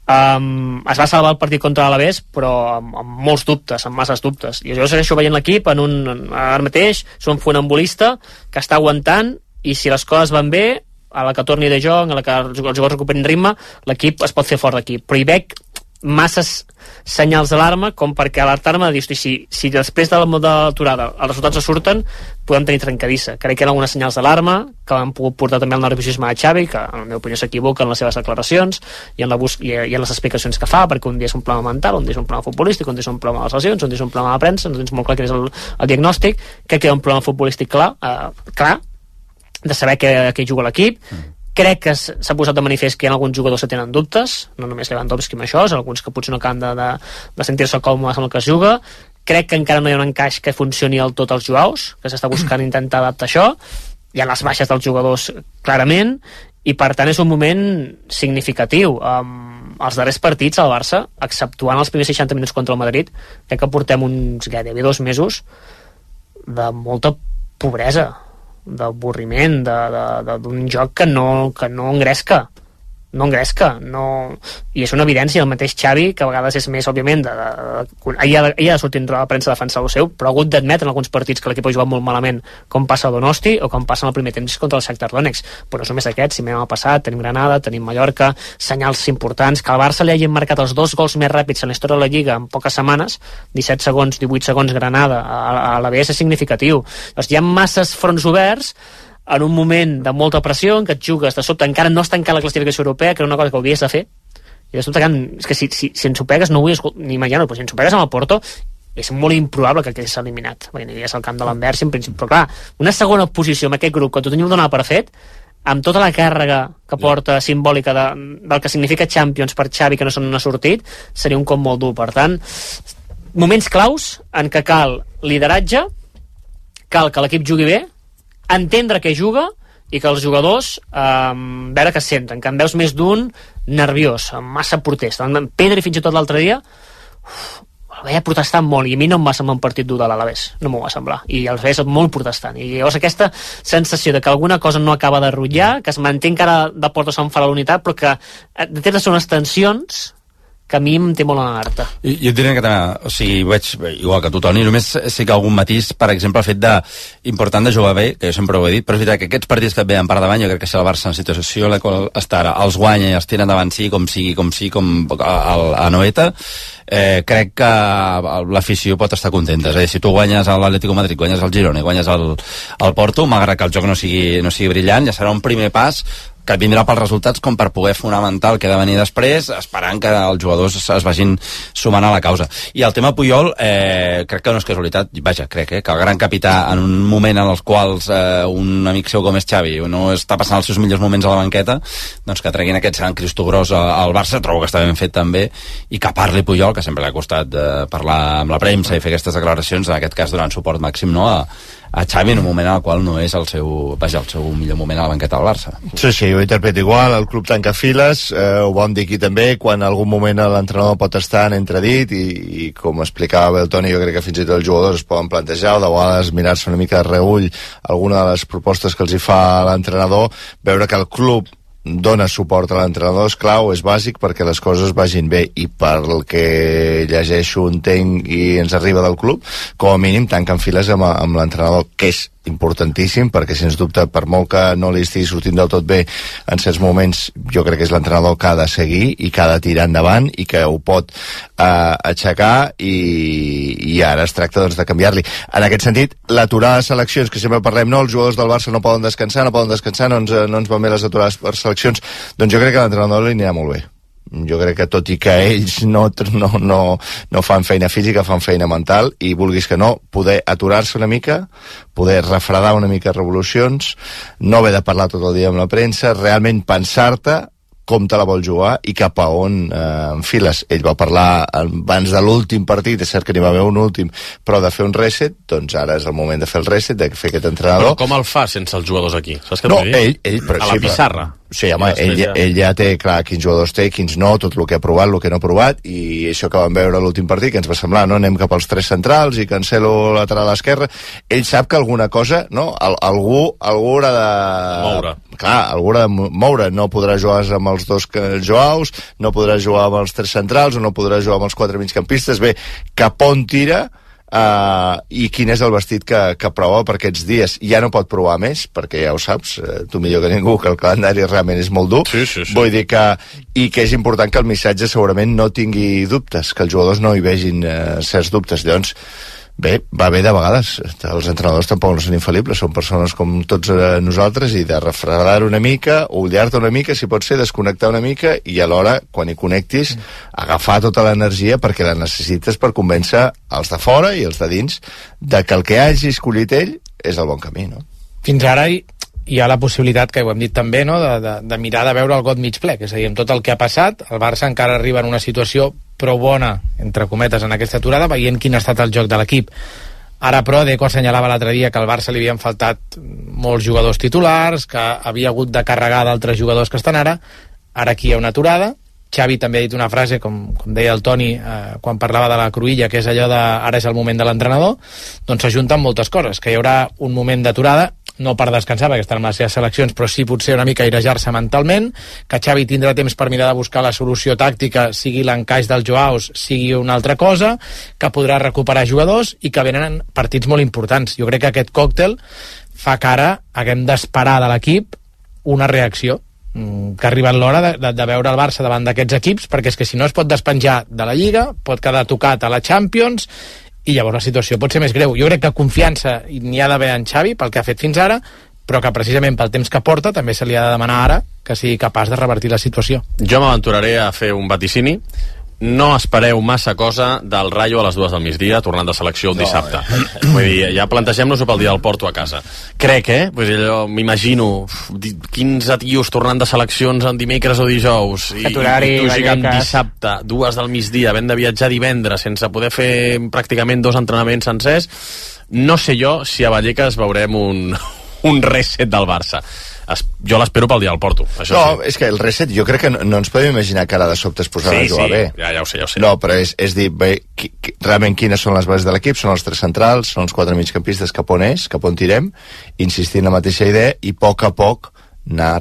es va salvar el partit contra l'Alavés, però amb molts dubtes, amb masses dubtes, i jo segueixo veient l'equip ara mateix, és un funambulista que està aguantant, i si les coses van bé, a la que torni De Jong, a la que els jugadors recuperin ritme, l'equip es pot fer fort d'aquí, però hi veig masses senyals d'alarma com perquè alertar-me de dir, si després de l'aturada els resultats no surten, podem tenir trencadissa. Crec que hi ha algunes senyals d'alarma que han pogut portar també el nerviosisme de Xavi, que en la meva opinió s'equivoca en les seves declaracions i en les explicacions que fa, perquè un dia és un problema mental, un dia és un problema futbolístic, un dia és un problema de les lesions, un dia és un problema de premsa, no tens molt clar quin és el diagnòstic. Crec que hi ha un problema futbolístic clar de saber què juga l'equip. Crec que s'ha posat de manifest que hi ha alguns jugadors que tenen dubtes, no només Lewandowski amb això, alguns que potser no acaben de sentir-se còmodes amb el que es juga. Crec que encara no hi ha un encaix que funcioni al tot als Joaos, que s'està buscant intentar adaptar això. Hi ha les baixes dels jugadors clarament, i per tant és un moment significatiu. Els darrers partits al Barça, exceptuant els primers 60 minuts contra el Madrid, crec que portem uns 2 mesos de molta pobresa, d'avorriment, d'un joc que no engresca, i és una evidència. El mateix Xavi, que a vegades és més, òbviament, ell ha de sortir a la premsa a defensar el seu, però ha hagut d'admetre en alguns partits que l'equip ha jugat molt malament, com passa a Donosti o com passa en el primer temps contra el Shakhtar Donetsk. Però no és només aquest, si mirem el passat, tenim Granada, tenim Mallorca, senyals importants. Que al Barça li hagin marcat els 2 gols més ràpids en la història de la Lliga en poques setmanes, 17 segons, 18 segons Granada a l'ABS, és significatiu. Doncs hi ha masses fronts oberts en un moment de molta pressió, en què et jugues de sobte, encara no has tancat la classificació europea, que era una cosa que hauries de fer, i de sobte és que si ens ho pegues, no ho vull ni imaginar, però si ens ho pegues amb el Porto és molt improbable que quedés eliminat, perquè aniries al camp de l'Anvers en principi, però clar, una segona posició amb aquest grup que tothom ho donava per fet, amb tota la càrrega que porta simbòlica del que significa Champions per Xavi, que no se n'ha sortit, seria un cop molt dur. Per tant, moments claus en què cal lideratge, cal que l'equip jugui bé, entendre què juga, i que els jugadors veure què senten, que en veus més d'un nerviós, amb massa protesta. Pedri fins i tot l'altre dia el veia protestant molt, i a mi no em va semblar un partit dur de l'Alavés, no m'ho va semblar, i el veia molt protestant, i llavors aquesta sensació de que alguna cosa no acaba de rotllar, que es manté encara de porta se'n fa la unitat, però que té de ser unes tensions que a mi em té molt a l'alerta. Jo et diré que també, o sigui, veig igual que tu, Toni, només sé que algun matís, per exemple, el fet important de jugar bé, que jo sempre ho he dit, però és veritat que aquests partits que et veien per davant, jo crec que si el Barça en situació en la qual està ara, els guanya i els tira endavant com a Noeta, crec que l'afició pot estar contenta. És a dir, si tu guanyes a l'Atlético Madrid, guanyes al Girona i guanyes al Porto, malgrat que el joc no sigui brillant, ja serà un primer pas que vindrà pels resultats com per poder fonamentar el que ha de venir després, esperant que els jugadors es vagin sumant a la causa. I el tema Puyol, crec que no és casualitat, vaja, crec que el gran capità, en un moment en els quals un amic seu com és Xavi no està passant els seus millors moments a la banqueta, doncs que treguin aquest Sant Cristo gros al Barça, trobo que està ben fet també, i que parli Puyol, que sempre li ha costat parlar amb la premsa i fer aquestes declaracions, en aquest cas donant suport màxim, no?, a Xavi en un moment en el qual no és el seu millor moment a la banqueta del Barça. Sí, ho interpreto igual, el club tanca files, ho vam dir aquí també, quan en algun moment l'entrenador pot estar en entredit, i com explicava bé el Toni, jo crec que fins i tot els jugadors es poden plantejar, o de vegades mirar-se una mica de reull alguna de les propostes que els hi fa l'entrenador, veure que el club dona suport a l'entrenador és clau, és bàsic perquè les coses vagin bé, i pel que llegeixo, entenc i ens arriba del club, com a mínim tanquen files amb l'entrenador, que és importantíssim, perquè sens dubte, per molt que no li estigui sortint del tot bé en certs moments, jo crec que és l'entrenador que ha de seguir i que ha de tirar endavant i que ho pot aixecar, i ara es tracta doncs de canviar-li. En aquest sentit, l'aturada de seleccions, que sempre parlem, no, els jugadors del Barça no poden descansar, no ens van bé les aturades per seleccions, doncs jo crec que l'entrenador li anirà molt bé. Jo crec que tot i que ells no fan feina física, fan feina mental, i vulguis que no, poder aturar-se una mica, poder refredar una mica revolucions, no haver de parlar tot el dia amb la premsa, realment pensar-te com te la vol jugar i cap a on enfiles. Ell va parlar abans de l'últim partit, és cert que n'hi va haver un últim, però de fer un reset, doncs ara és el moment de fer el reset, de fer aquest entrenador. Però com el fa sense els jugadors aquí? Saps què no, ell, per a la pissarra. Sí, home, ell ja té clar quins jugadors té, quins no, tot el que ha provat, el que no ha provat, i això que vam veure a l'últim partit, que ens va semblar, no? Anem cap als 3 centrals i Cancelo lateral a l'esquerra. Ell sap que alguna cosa, no? Algú haurà de... moure. Clar, algú haurà de moure. No podrà jugar amb els 2 Joaus, no podrà jugar amb els 3 centrals, o no podrà jugar amb els 4 migcampistes. Bé, cap on tira... i quin és el vestit que prova per aquests dies. Ja no pot provar més, perquè ja ho saps, tu millor que ningú, que el calendari realment és molt dur. Sí. Vull dir que és important que el missatge segurament no tingui dubtes, que els jugadors no hi vegin certs dubtes. Llavors, bé, va bé de vegades. Els entrenadors tampoc no són infal·libles, són persones com tots nosaltres, i de refredar una mica, ullar-te una mica, si pot ser, desconnectar una mica, i alhora, quan hi connectis, agafar tota l'energia, perquè la necessites per convèncer els de fora i els de dins de que el que hagi escollit ell és el bon camí, no? Fins ara hi ha la possibilitat, que ho hem dit també, no? de mirar de veure el got mig ple, és a dir, amb tot el que ha passat, el Barça encara arriba en una situació prou bona, entre cometes, en aquesta aturada, veient quin ha estat el joc de l'equip. Ara, però, Deco assenyalava l'altre dia que al Barça li havien faltat molts jugadors titulars, que havia hagut de carregar d'altres jugadors que estan ara aquí hi ha una aturada. Xavi també ha dit una frase, com deia el Toni quan parlava de la cruïlla, que és allò de ara és el moment de l'entrenador. Doncs s'ajunten moltes coses, que hi haurà un moment d'aturada, no per descansar, perquè estan en les seves seleccions, però sí potser una mica airejar-se mentalment, que Xavi tindrà temps per mirar de buscar la solució tàctica, sigui l'encaix dels Joaus, sigui una altra cosa, que podrà recuperar jugadors i que venen partits molt importants. Jo crec que aquest còctel fa que ara haguem d'esperar de l'equip una reacció, que ha arribat l'hora de veure el Barça davant d'aquests equips, perquè és que si no es pot despenjar de la Lliga, pot quedar tocat a la Champions, i llavors la situació pot ser més greu. Jo crec que confiança n'hi ha d'haver en Xavi pel que ha fet fins ara, però que precisament pel temps que porta també se li ha de demanar ara que sigui capaç de revertir la situació. Jo m'aventuraré a fer un vaticini. No espereu massa cosa del Rayo a les 2 del migdia, tornant de selecció el dissabte. Vull dir, ja plantegem-nos-ho pel dia del Porto a casa. Crec, pues allò, m'imagino 15 tios tornant de seleccions en dimecres o dijous, i tu jugant dissabte, 2 del migdia, havent de viatjar divendres sense poder fer pràcticament 2 entrenaments sencers. No sé jo si a Vallecas veurem un reset del Barça. Jo l'espero pel dia del Porto, això no, sí. És que el reset, jo crec que no ens podem imaginar que ara de sobte es posarà a jugar bé. Ja ho sé. No, però és dir, bé, realment quines són les bases de l'equip, són els 3 centrals, són els 4 migcampistes, cap on tirem, insistir en la mateixa idea, i a poc anar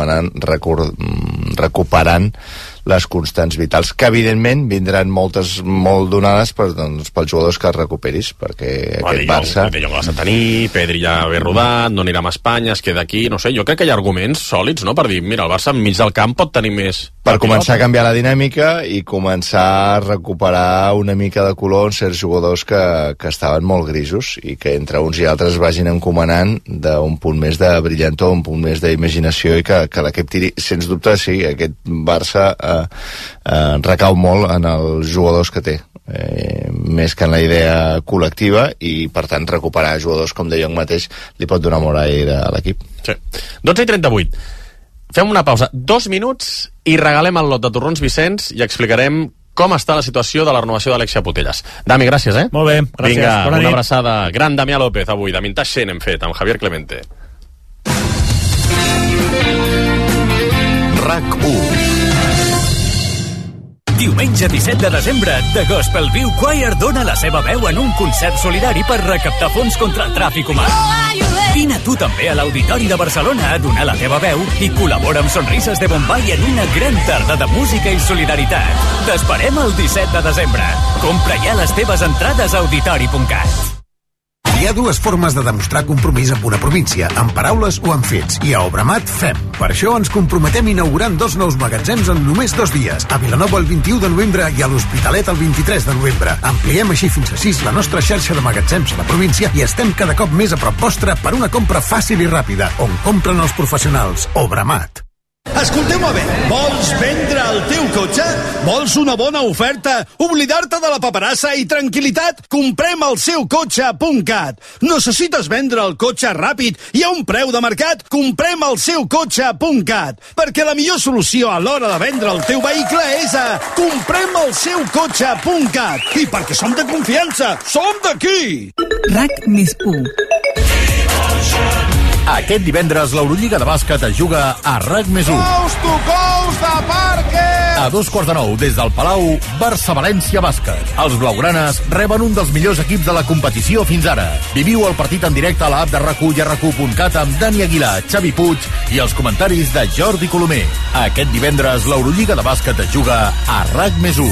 recuperant les constants vitals, que evidentment vindran molt donades pels jugadors que recuperis, perquè aquest Barça... De Jong l'has de tenir, Pedri ja ve rodat, no anirà a Espanya, es queda aquí, no sé, jo crec que hi ha arguments sòlids, no?, per dir, mira, el Barça enmig del camp pot tenir més... Per començar a canviar la dinàmica i començar a recuperar una mica de color en certs jugadors que estaven molt grisos, i que entre uns i altres vagin encomanant d'un punt més de brillantor, un punt més d'imaginació, i que l'equip tiri, sens dubte, sí, aquest Barça recau molt en els jugadors que té, més que en la idea col·lectiva, i per tant recuperar jugadors com De Jong mateix li pot donar molt aire a l'equip. Sí. 12:38. Fem una pausa, 2 minuts, i regalem el lot de torrons Vicenç i explicarem com està la situació de la renovació d'Alexia Putellas. Dami, gràcies, Molt bé, gràcies. Vinga, una abraçada. Gran Damià López avui, de Vintage 100 hem fet, amb Javier Clemente. RAC1. Diumenge 17 de desembre, The Gospel View Choir dona la seva veu en un concert solidari per recaptar fons contra el tràfic humà. Vine tu també a l'Auditori de Barcelona a donar la teva veu i col·labora amb Sonrises de Bombay en una gran tarda de música i solidaritat. T'esperem el 17 de desembre. Compra ja les teves entrades a auditori.cat. Hi ha 2 formes de demostrar compromís amb una província, amb paraules o amb fets, i a Obramat fem. Per això ens comprometem inaugurant 2 nous magatzems en només 2 dies, a Vilanova el 21 de novembre i a l'Hospitalet el 23 de novembre. Ampliem així fins a 6 la nostra xarxa de magatzems a la província i estem cada cop més a prop vostre per una compra fàcil i ràpida, on compren els professionals. Obramat. Escolteu-me bé, vols vendre el teu cotxe? Vols una bona oferta? Oblidar-te de la paperassa i tranquil·litat? Comprem el seu cotxe.cat. Necessites vendre el cotxe ràpid i a un preu de mercat? Comprem el seu cotxe.cat. Perquè la millor solució a l'hora de vendre el teu vehicle és a comprem el seu cotxe.cat. I perquè som de confiança, som d'aquí! RAC+1 Aquest divendres l'Eurolliga de bàsquet es juga a RAC+1. Gous to gous de Parque! A 2:15 des del Palau, Barça-València Bàsquet. Els blaugranes reben un dels millors equips de la competició fins ara. Viviu el partit en directe a l'app de RAC1 i a RAC1.cat amb Dani Aguilar, Xavi Puig i els comentaris de Jordi Colomer. Aquest divendres l'Eurolliga de bàsquet es juga a RAC+1.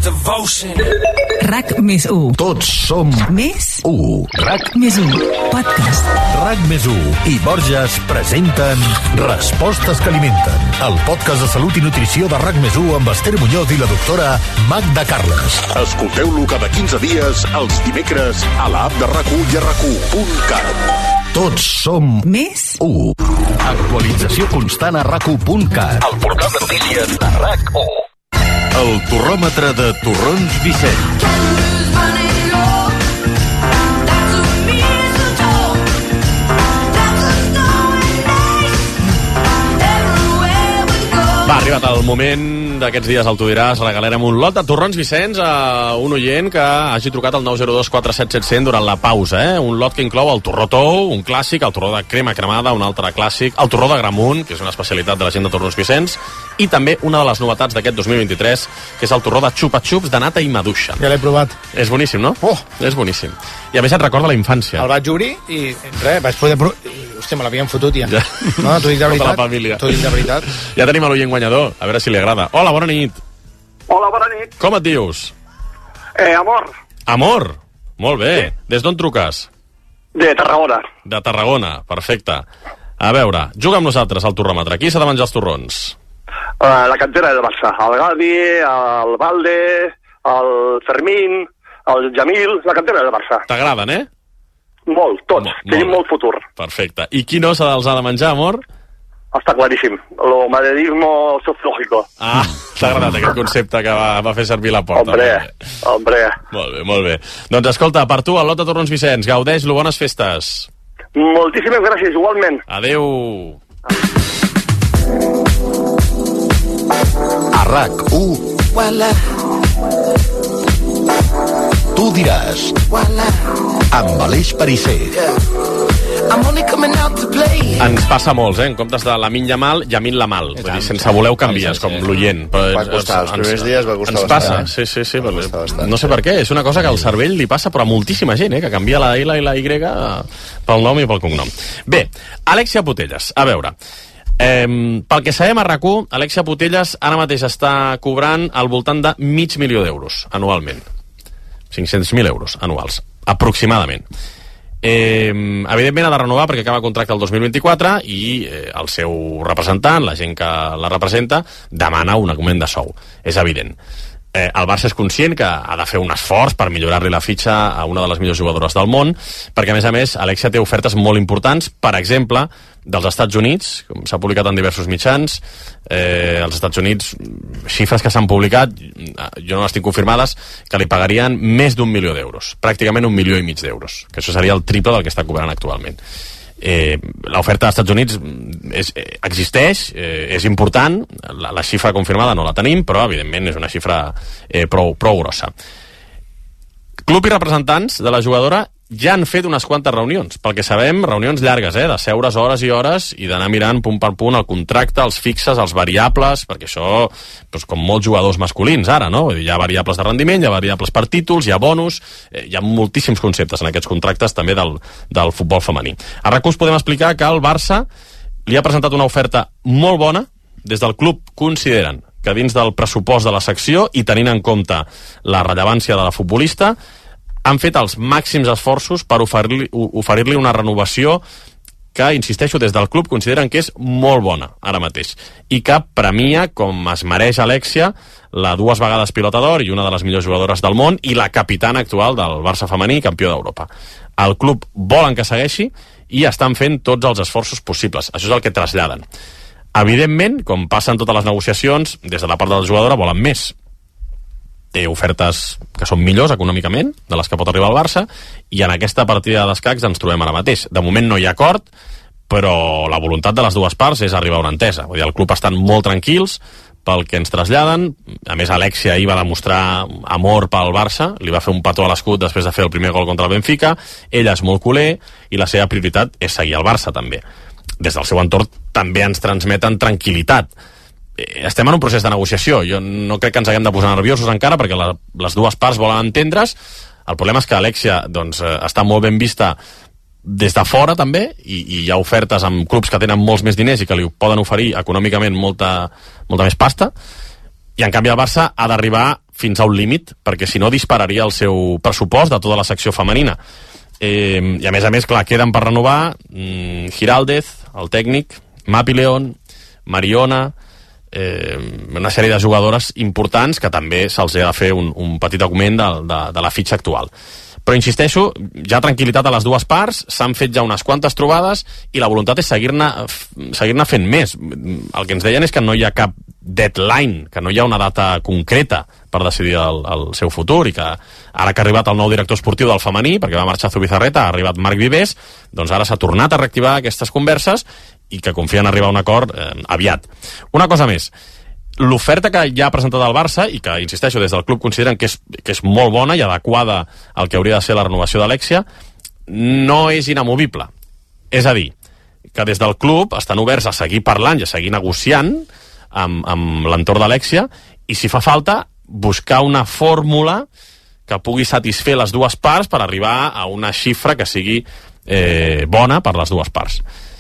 RAC+1. Tots som més 1. RAC+1. Podcast. RAC+1 i Borges presenten Respostes que alimenten, el podcast de salut i nutrició de RAC+1 amb Esther Muñoz i la doctora Magda Carles. Escolteu-lo cada 15 dies els dimecres a l'app de RAC1 i a RAC1.cat. Tots som més 1. Actualització constant a RAC1.cat. El portal de notícies de RAC1. El torròmetre de Torrons Vicent. Va, ha arribat el moment d'aquests dies, el tu diràs, regalarem un lot de torrons Vicenç a un oient que hagi trucat al 902 47 700 durant la pausa, Un lot que inclou el torró tou, un clàssic, el torró de crema cremada, un altre clàssic, el torró de gramunt, que és una especialitat de la gent de Torrons Vicenç, i també una de les novetats d'aquest 2023, que és el torró de xupa-xups de nata i maduixa. Ja l'he provat. És boníssim, no? Oh! És boníssim. I a més et recorda la infància. El vaig obrir i res, vaig poder provar. Hòstia, me l'havien fotut ja. No, t'ho dic de veritat. Tota la família. T'ho dic de veritat. Ja tenim l'oient guanyador, a veure si li agrada. Hola, bona nit. Hola, bona nit. Com et dius? Amor. Amor? Molt bé. Sí. Des d'on truques? De Tarragona. De Tarragona, perfecte. A veure, juga amb nosaltres al torròmetre. Qui s'ha de menjar els torrons? La cantera del Barça. El Gavi, el Valde, el Fermín, el Jamil, la cantera del Barça. T'agraden, eh? Molt, tots. Tenim molt futur. Perfecte. I qui no els ha de menjar, amor? Està claríssim. Lo madridismo sociológico. Ah, t'ha agradat aquest concepte que va fer servir la porta. Hombre. Molt bé, molt bé. Doncs escolta, per tu, el lot de Torrons Vicenç, gaudeix-lo, bones festes. Moltíssimes gràcies, igualment. Adéu. A RAC1. Tu diràs. Amb Aleix Perisser. Ens passa a molts, En comptes de Lamine Yamal, Yamin Lamal. Vull dir, sense voler ho canvies, com l'oient. Va costar, els primers dies va costar bastant. Ens passa, sí. No sé per què, és una cosa que al cervell li passa, però a moltíssima gent, que canvia la L i la Y pel nom i pel cognom. Bé, Alexia Putellas, a veure... pel que sabem a RAC1, Alexia Putellas ara mateix està cobrant al voltant de $500.000 d'euros anualment. 500.000 euros anuals, aproximadament. Evidentment ha de renovar perquè acaba el contracte el 2024 i el seu representant, la gent que la representa, demana un augment de sou. És evident. El Barça és conscient que ha de fer un esforç per millorar-li la fitxa a una de les millors jugadores del món, perquè a més, Alexia té ofertes molt importants, per exemple, dels Estats Units, com s'ha publicat en diversos mitjans, als Estats Units, xifres que s'han publicat, jo no les tinc confirmades, que li pagarien més d'1 milió d'euros, pràcticament 1,5 milions d'euros, que això seria el triple del que està cobrant actualment. L'oferta als Estats Units existeix, és important, la xifra confirmada no la tenim, però evidentment és una xifra prou grossa. Club i representants de la jugadora ja han fet unes quantes reunions, pel que sabem, reunions llargues, de seure's hores i hores i d'anar mirant punt per punt el contracte, els fixes, els variables, perquè això, doncs, com molts jugadors masculins ara, no? Hi ha variables de rendiment, hi ha variables per títols, hi ha bonus, hi ha moltíssims conceptes en aquests contractes també del futbol femení. A RAC1 us podem explicar que el Barça li ha presentat una oferta molt bona. Des del club consideren que dins del pressupost de la secció i tenint en compte la rellevància de la futbolista, han fet els màxims esforços per oferir-li una renovació que, insisteixo, des del club consideren que és molt bona ara mateix i que premia, com es mereix Alexia, la 2 vegades pilota d'or i una de les millors jugadores del món i la capitana actual del Barça femení, campió d'Europa. El club volen que segueixi i estan fent tots els esforços possibles. Això és el que traslladen. Evidentment, com passa en totes les negociacions, des de la part de la jugadora volen més. Té ofertes que són millors econòmicament de les que pot arribar al Barça i en aquesta partida d'escacs ens trobem ara mateix. De moment no hi ha acord, però la voluntat de les dues parts és arribar a una entesa. Vull dir, el club estan molt tranquils pel que ens traslladen. A més, Alexia ahir va demostrar amor pel Barça, li va fer un petó a l'escut després de fer el primer gol contra el Benfica. Ella és molt culer i la seva prioritat és seguir al Barça també. des del seu entorn també ens transmeten tranquil·litat. Estem en un procés de negociació. Jo no crec que ens haguem de posar nerviosos encara, perquè les dues parts volen entendre's. El problema és que Alexia està molt ben vista des de fora també, i hi ha ofertes amb clubs que tenen molts més diners i que li poden oferir econòmicament molta més pasta, i en canvi el Barça ha d'arribar fins a un límit, perquè si no dispararia el seu pressupost de tota la secció femenina. I a més, clar, queden per renovar Giraldez, el tècnic, Mapi León, Mariona, una sèrie de jugadores importants que també se'ls ha de fer un petit augment de la fitxa actual. Però insisteixo, ja tranquil·litat a les dues parts, s'han fet ja unes quantes trobades i la voluntat és seguir-ne fent més. El que ens deien és que no hi ha cap deadline, que no hi ha una data concreta per decidir el seu futur, i que ara que ha arribat el nou director esportiu del femení, perquè va marxar Zubizarreta, ha arribat Marc Vivés, doncs ara s'ha tornat a reactivar aquestes converses i que confien arribar a un acord aviat. Una cosa més, l'oferta que ja ha presentat el Barça, i que, insisteixo, des del club consideren que és molt bona i adequada al que hauria de ser la renovació d'Alexia, no és inamovible. És a dir, que des del club estan oberts a seguir parlant i a seguir negociant amb l'entorn d'Alexia, i si fa falta buscar una fórmula que pugui satisfer les dues parts per arribar a una xifra que sigui bona per les dues parts.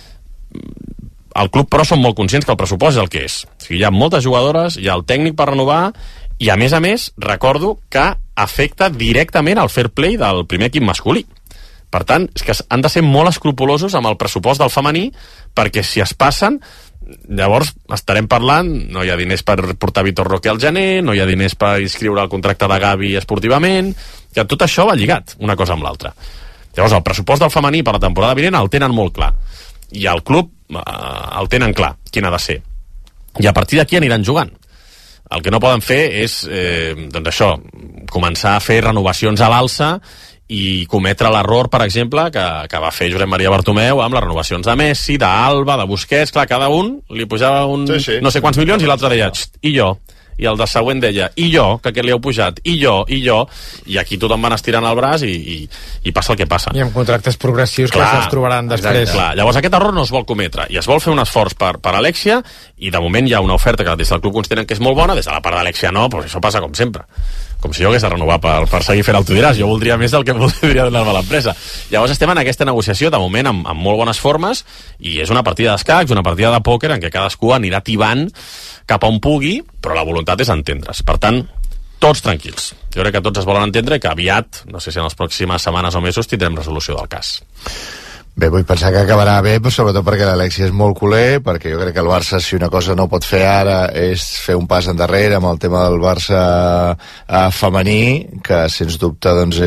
El club, però, són molt conscients que el pressupost és el que és. O sigui, hi ha moltes jugadores, hi ha el tècnic per renovar, i a més, recordo que afecta directament el fair play del primer equip masculí. Per tant, és que han de ser molt escrupulosos amb el pressupost del femení, perquè si es passen, llavors estarem parlant, no hi ha diners per portar Vitor Roque al gener, no hi ha diners per inscriure el contracte de Gavi esportivament, que tot això va lligat, una cosa amb l'altra. Llavors, el pressupost del femení per la temporada vinent el tenen molt clar, i el club el tenen clar, quin ha de ser. I a partir d'aquí aniran jugant. El que no poden fer és, doncs això, començar a fer renovacions a l'alça i cometre l'error, per exemple, que va fer Josep Maria Bartomeu amb les renovacions de Messi, d'Alba, de Busquets. Clar, cada un li pujava no sé quants milions, i l'altre deia, i jo? I el de següent deia, i jo, que aquest li heu pujat, i jo, i aquí tothom van estirant el braç i passa el que passa. I amb contractes progressius, clar, que això es trobaran després. Clar. Llavors aquest error no es vol cometre, i es vol fer un esforç per Alexia, i de moment hi ha una oferta que des del club consideren que és molt bona, des de la part d'Alexia no, però això passa com sempre. Com si jo hagués de renovar per seguir fent el tu diràs. Jo voldria més del que voldria donar-me a l'empresa. Llavors estem en aquesta negociació, de moment, amb molt bones formes, i és una partida d'escacs, una partida de pòquer en què cadascú anirà tibant cap a on pugui, però la voluntat és entendre's. Per tant, tots tranquils. Jo crec que tots es volen entendre i que aviat, no sé si en les pròximes setmanes o mesos, tindrem resolució del cas. Bé, vull pensar que acabarà bé, però sobretot perquè l'Alexia és molt culer, perquè jo crec que el Barça, si una cosa no pot fer ara, és fer un pas endarrere amb el tema del Barça femení, que sens dubte doncs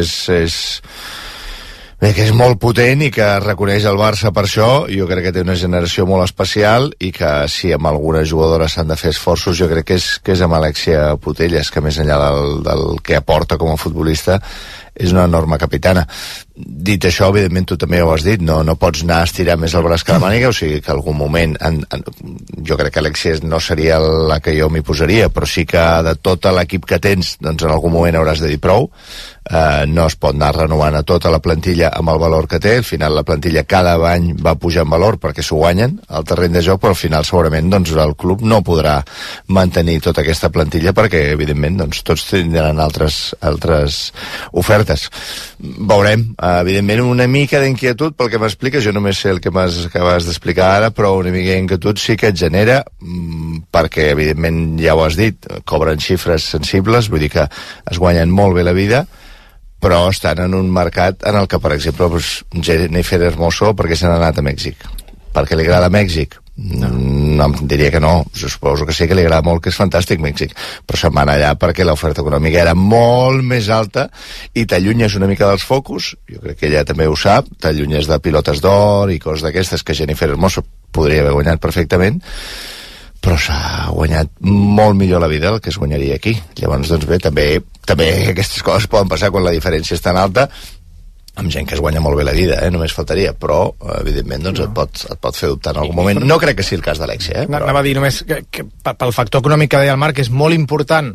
bé, que és molt potent i que reconeix el Barça per això. Jo crec que té una generació molt especial i que si amb algunes jugadores s'han de fer esforços, jo crec que és amb Alexia Putellas, que més enllà del que aporta com a futbolista és una enorme capitana. Dit això, evidentment, tu també ho has dit, no pots anar a estirar més el braç que la màniga, o sigui que algun moment jo crec que Alexia no seria la que jo m'hi posaria, però sí que de tot l'equip que tens, doncs en algun moment hauràs de dir prou. No es pot anar renovant a tota la plantilla amb el valor que té. Al final la plantilla cada any va pujar en valor perquè s'ho guanyen al terreny de joc, però al final segurament doncs, el club no podrà mantenir tota aquesta plantilla perquè evidentment doncs, tots tindran altres ofertes. Veurem. Evidentment una mica d'inquietud pel que m'expliques, jo només sé el que acabes d'explicar ara, però una mica d'inquietud sí que et genera, perquè evidentment ja ho has dit, cobren xifres sensibles, vull dir que es guanyen molt bé la vida, però estan en un mercat en el que, per exemple, Jennifer Hermoso, perquè se n'ha anat a Mèxic? Perquè li agrada Mèxic? No, diria que no. Jo suposo que sí que li agrada molt, que és fantàstic Mèxic, però se'n va anar allà perquè l'oferta econòmica era molt més alta i t'allunyes una mica dels focus. Jo crec que ella també ho sap, t'allunyes de pilotes d'or i coses d'aquestes que Jennifer Hermoso podria haver guanyat perfectament, però s'ha guanyat molt millor la vida del que es guanyaria aquí. Llavors, doncs bé, també aquestes coses poden passar quan la diferència és tan alta, amb gent que es guanya molt bé la vida, només faltaria, però evidentment doncs, et pot fer dubtar en algun moment. No crec que sigui el cas d'Alexia. Però... Anava a dir només que pel factor econòmic que deia el Marc és molt important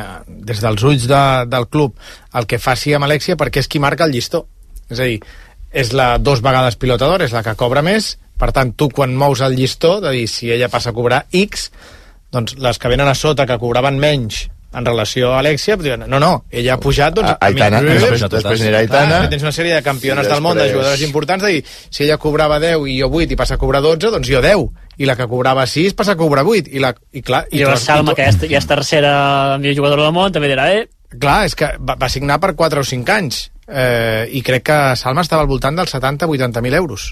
des dels ulls del club el que faci amb Alexia, perquè és qui marca el llistó. És a dir, és la 2 vegades pilota d'or, és la que cobra més. Per tant, tu quan mous el llistó de dir si ella passa a cobrar X, doncs les que venen a sota que cobraven menys en relació a Alexia, diuen, no, ella ha pujat, doncs... Aitana, després anirà Aitana. Tens una sèrie de campiones del món, de jugadores importants, de dir, si ella cobrava 10 i jo 8 i passa a cobrar 12, doncs jo 10. I la que cobrava 6 passa a cobrar 8. I la Salma, que ja és tercera millor jugadora del món, també dirà, Clar, és que va signar per 4 o 5 anys. I crec que Salma estava al voltant dels 70-80.000 euros.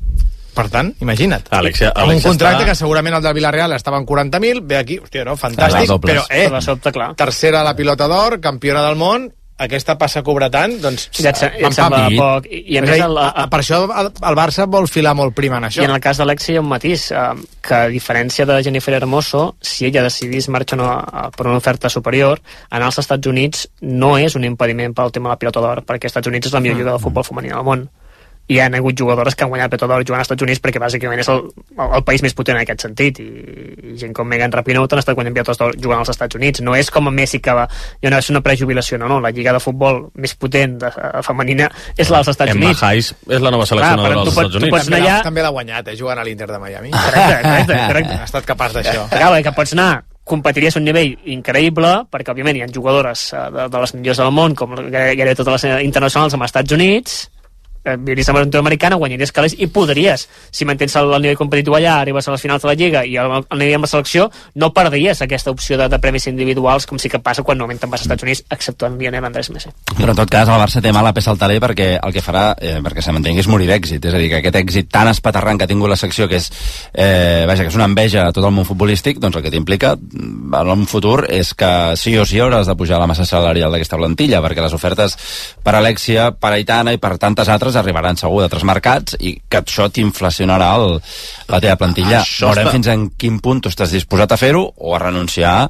Per tant, imagina't. Alexia un contracte que segurament el del Villarreal estava en 40.000, ve aquí, hòstia, no, fantàstic, però tercera a la pilota d'or, campiona del món, aquesta passa a cobrar tant, doncs sembla poc. I a més, per això el Barça vol filar molt prim en això. I en el cas d'Alexia hi ha un matís, que a diferència de Jennifer Hermoso, si ella decidís marxar per una oferta superior, anar als Estats Units no és un impediment pel tema de la pilota d'or, perquè als Estats Units és la millor lliga de futbol femení del món. Hi ha hagut jugadores que han guanyat pilota d'or jugant als Estats Units perquè bàsicament és el país més potent en aquest sentit, i gent com Megan Rapinoe han estat guanyant pilotes d'or jugant als Estats Units. No és com a Messi, que és una prejubilació, no, la lliga de futbol més potent femenina és la dels Estats Units. Emma Hayes és la nova seleccionadora dels Estats Units. També l'ha guanyat, jugant a l'Inter de Miami. Correcte. Ha estat capaç d'això. Que pots anar, competiries a un nivell increïble, perquè òbviament hi ha jugadores de les millors del món, com gairebé totes les internacionals als Estats Units, viuries a la americana, guanyaries calés i podries, si mantens el nivell competitiu allà, arribes a les finals de la Lliga i el nivell amb la selecció, no perdries aquesta opció de premis individuals, com sí que passa quan normalment te'n vas als Estats Units, exceptuant Lionel Andrés Messi. Però en tot cas el Barça té mala peça al taler, perquè el que farà, perquè se m'entengui, és morir d'èxit, és a dir, que aquest èxit tan espaterrant que ha tingut la secció, que és que és una enveja a tot el món futbolístic, doncs el que t'implica en un futur és que sí o sí hauràs de pujar la massa salarial d'aquesta plantilla, perquè les ofertes per Alexia, per Aitana i per tantes altres arribaran segur d'altres mercats, i que això t'inflacionarà la teva plantilla. Veurem fins en quin punt tu estàs disposat a fer-ho o a renunciar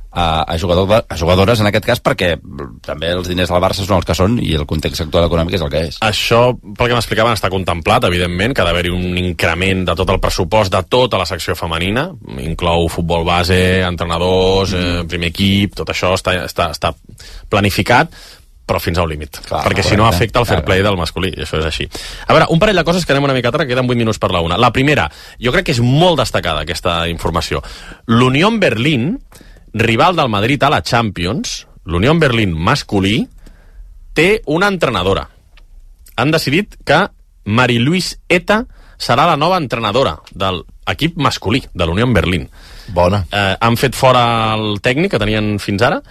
a jugadores en aquest cas, perquè també els diners del Barça són els que són i el context actual econòmic és el que és. Això, pel que m'explicaven, està contemplat, evidentment, que ha d'haver-hi un increment de tot el pressupost de tota la secció femenina, inclou futbol base, entrenadors, primer equip, tot això està planificat, però fins a un límit, perquè si no afecta el fair play del masculí, i això és així. A veure, un parell de coses que anem una mica tard, que queden 8 minuts per la una. La primera, jo crec que és molt destacada aquesta informació. L'Unión Berlín, rival del Madrid a la Champions, l'Unión Berlín masculí, té una entrenadora. Han decidit que Marie-Louise Eta serà la nova entrenadora de l'equip masculí de l'Unión Berlín. Bona. Han fet fora el tècnic que tenien fins ara,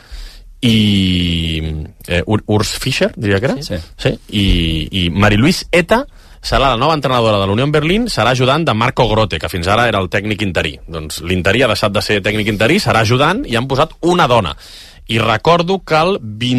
i Urs Fischer, diria que era? Sí. I Marie-Louise Eta serà la nova entrenadora de l'Unión Berlín, serà ajudant de Marco Grote, que fins ara era el tècnic interí. Doncs l'interí ha deixat de ser tècnic interí, serà ajudant, i han posat una dona. I recordo que el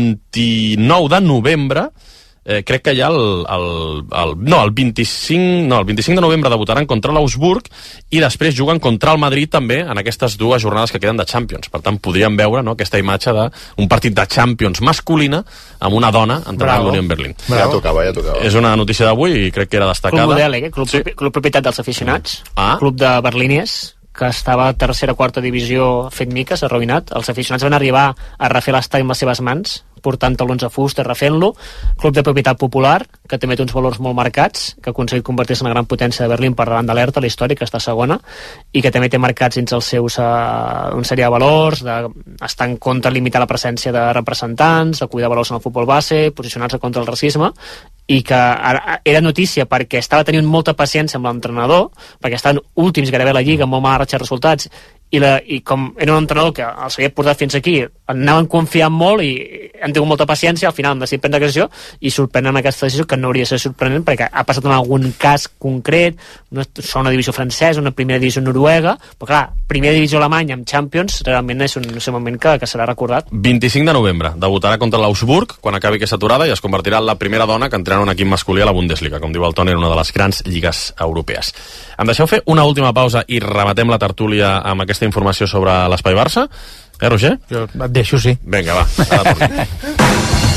29 de novembre crec que ja el 25 de novembre debutaran contra l'Augsburg i després juguen contra el Madrid també en aquestes dues jornades que queden de Champions. Per tant, podríem veure aquesta imatge d'un partit de Champions masculina amb una dona entrenant l'Unión Berlín. Ja tocava. És una notícia d'avui i crec que era destacada. Club modèl, club propietat dels aficionats, club de berlíners, que estava a tercera o quarta divisió fent miques, arruïnat. Els aficionats van arribar a refer l'estadi amb les seves mans, portant talons a fusta, refent-lo. Club de propietat popular, que també té uns valors molt marcats, que ha aconseguit convertir-se en una gran potència de Berlín per davant d'Alerta, la històrica, que està segona, i que també té marcats dins els seus un sèrie de valors, d'estar en contra, limitar la presència de representants, de cuidar valors en el futbol base, posicionar-se contra el racisme, i que era notícia perquè estava tenint molta paciència amb l'entrenador, perquè estaven últims gairebé a la Lliga, amb molt mala ratxa de resultats, i com era un entrenador que els havia portat fins aquí, anaven confiant molt i han tingut molta paciència, al final han decidit prendre decisió, i sorprenen aquesta decisió, que no hauria de ser sorprenent perquè ha passat en algun cas concret, una segona divisió francesa, una primera divisió noruega, però clar, primera divisió alemanya amb Champions realment és un moment que serà recordat. 25 de novembre debutarà contra l'Augsburg quan acabi aquesta aturada i es convertirà en la primera dona que entrena un equip masculí a la Bundesliga, com diu el Toni, en una de les grans lligues europees. Em deixeu fer una última pausa i rematem la tertúlia amb aquesta informació sobre l'Espai Barça? Roger? Jo et deixo, sí. Vinga, va, ara tornem.